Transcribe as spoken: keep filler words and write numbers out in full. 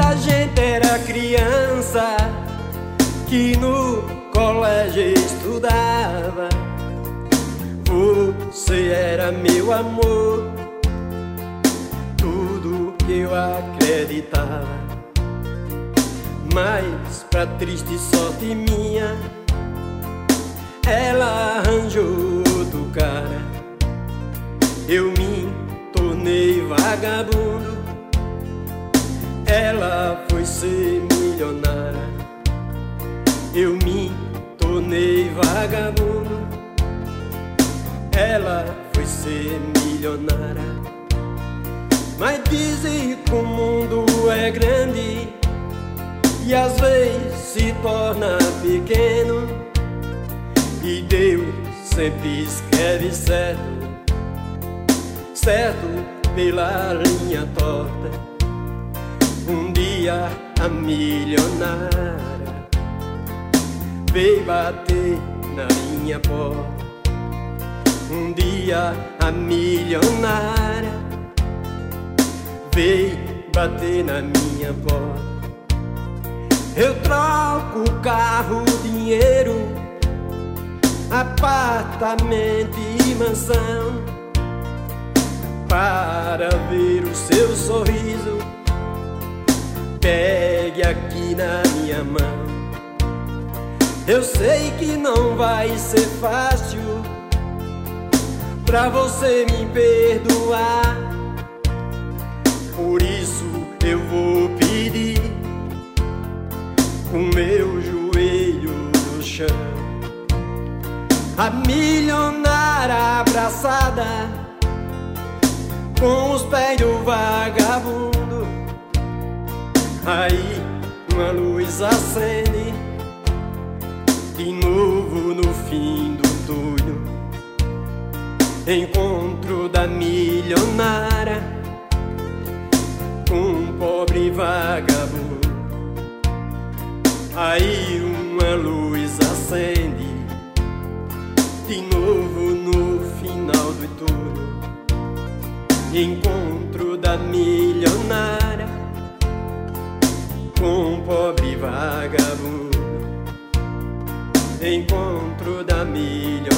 a gente era criança, que no colégio estudava, você era meu amor, tudo que eu acreditava. Mas pra triste sorte minha, ela arranjou outro cara. Eu me tornei vagabundo, ela foi ser milionária. Eu me tornei vagabundo, ela foi ser milionária. Mas dizem que o mundo é grande e às vezes se torna pequeno, e Deus sempre escreve certo, certo pela linha torta. Um dia a milionária veio bater na minha porta. Um dia a milionária veio bater na minha porta. Eu troco carro, dinheiro, apartamento e mansão para ver o seu sorriso. Pegue aqui na minha mão. Eu sei que não vai ser fácil pra você me perdoar, por isso eu vou pedir o meu joelho no chão. A milionária abraçada com os pés do vagabundo. Aí uma luz acende de novo no fim do túnel. Encontro da milionária com um pobre vagabundo. Aí uma luz acende de novo no final do túnel. Encontro da milionária com um pobre vagabundo. Encontro da milionária